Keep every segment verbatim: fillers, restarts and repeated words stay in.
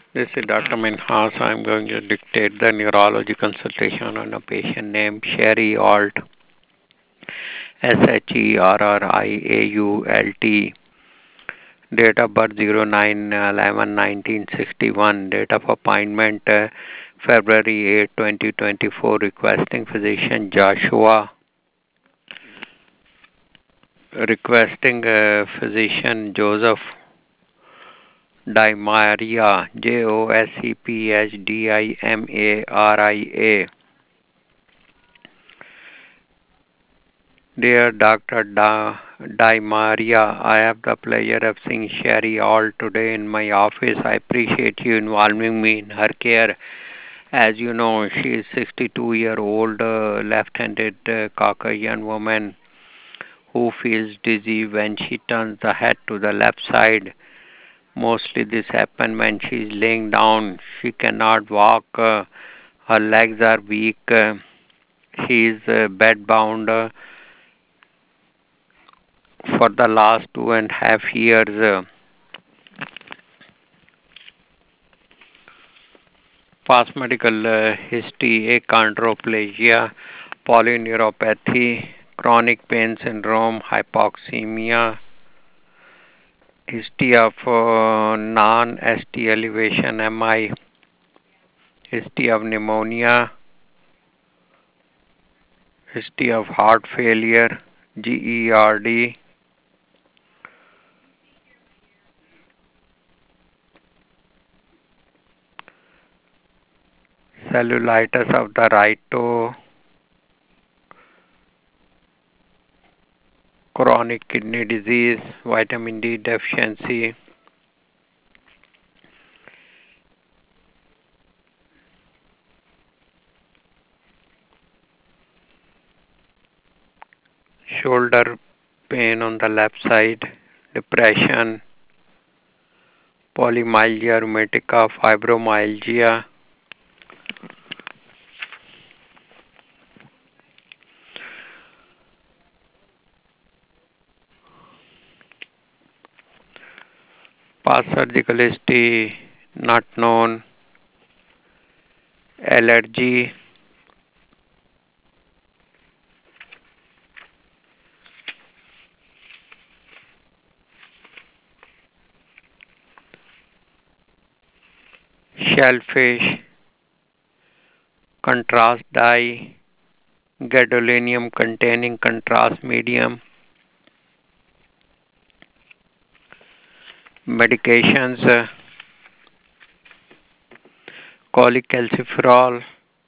This is Doctor Minhas. I'm going to dictate the neurology consultation on a patient named Sherry Alt, S H E R R I A U L T. Date of birth zero nine eleven nineteen sixty-one. Date of appointment uh, February eighth, twenty twenty-four. Requesting physician Joshua. Requesting uh, physician Joseph Dimaria. J O S E P H D I M A R I A. Dear Doctor Da, Di Maria, I have the pleasure of seeing Sherry all today in my office. I appreciate you involving me in her care. As you know, she is sixty-two year old uh, left-handed uh, Caucasian woman who feels dizzy when she turns the head to the left side. Mostly this happens when she is laying down. She cannot walk. Uh, her legs are weak. Uh, she is uh, bedbound. Uh, for the last two and a half years. Uh, past medical uh, history, achondroplasia, polyneuropathy, chronic pain syndrome, hypoxemia, history of uh, non-S T elevation M I, history of pneumonia, history of heart failure, GERD, cellulitis of the right toe, chronic kidney disease, vitamin D deficiency, shoulder pain on the left side, depression, polymyalgia rheumatica, fibromyalgia, past surgical history not known, allergy, shellfish, contrast dye, gadolinium containing contrast medium, medications, uh, cholecalciferol,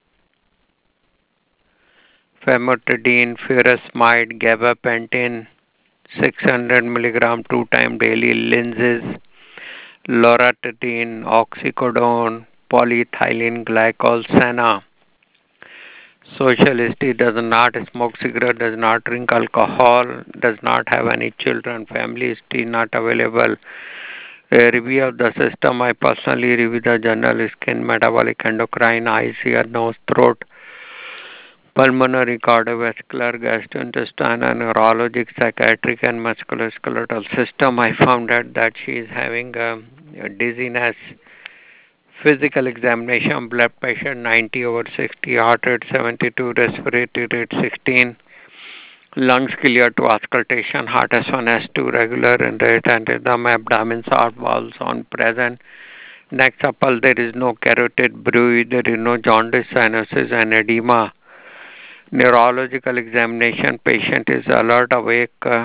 famotidine, furosemide, gabapentin, six hundred milligram two time daily, lenses, loratadine, oxycodone, polyethylene glycol, senna. Social history does not smoke cigarette, does not drink alcohol, does not have any children, family history not available. A review of the system, I personally review the journal, skin, metabolic, endocrine, eyes, ear, nose, throat, pulmonary, cardiovascular, gastrointestinal, neurologic, psychiatric, and musculoskeletal system. I found out that she is having um, a dizziness. Physical examination, blood pressure ninety over sixty, heart rate seventy-two, respiratory rate sixteen, lungs clear to auscultation, heart S one, S two, regular and rate and rhythm, abdomen, heart valves on present. Next supple, there is no carotid bruit, there is no jaundice, cyanosis, and edema. Neurological examination, patient is alert, awake, uh,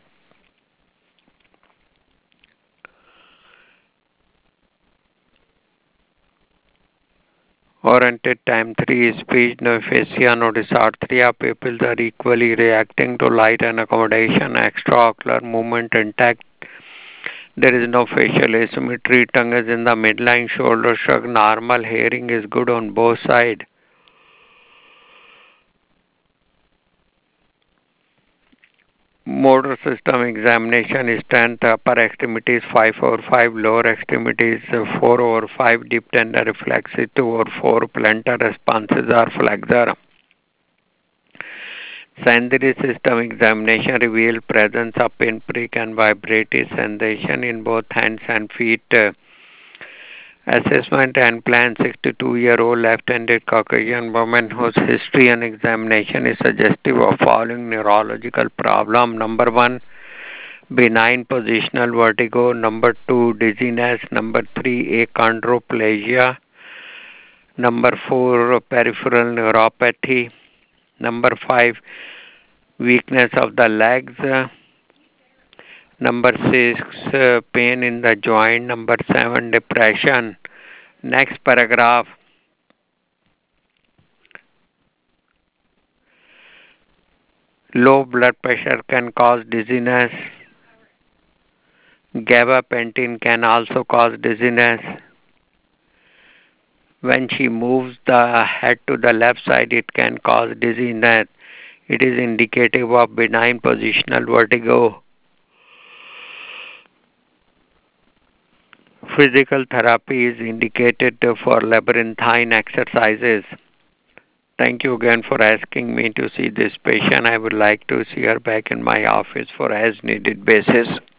oriented time three, speech, no aphasia, no dysarthria, pupils are equally reacting to light and accommodation, extraocular movement intact. There is no facial asymmetry, tongue is in the midline, shoulder shrug, normal, hearing is good on both sides. Motor system examination, strength, upper extremities five over five, lower extremities four over five, deep tender reflexes two over four, plantar responses are flexor. Sensory system examination revealed presence of pinprick and vibratory sensation in both hands and feet. Assessment and plan: sixty-two-year-old left-handed Caucasian woman whose history and examination is suggestive of following neurological problem. Number one, benign positional vertigo. Number two, dizziness. Number three, achondroplasia. Number four, peripheral neuropathy. Number five, weakness of the legs. Number six, uh, pain in the joint. Number seven, depression. Next paragraph. Low blood pressure can cause dizziness. Gabapentin can also cause dizziness. When she moves the head to the left side, it can cause dizziness. It is indicative of benign positional vertigo. Physical therapy is indicated for labyrinthine exercises. Thank you again for asking me to see this patient. I would like to see her back in my office for as needed basis.